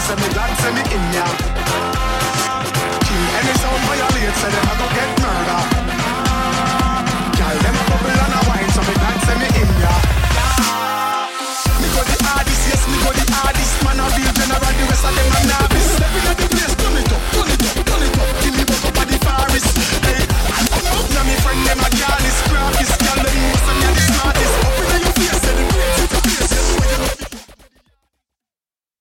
say me glad, say me in ya. Kill any sound violate, say them a go get murder.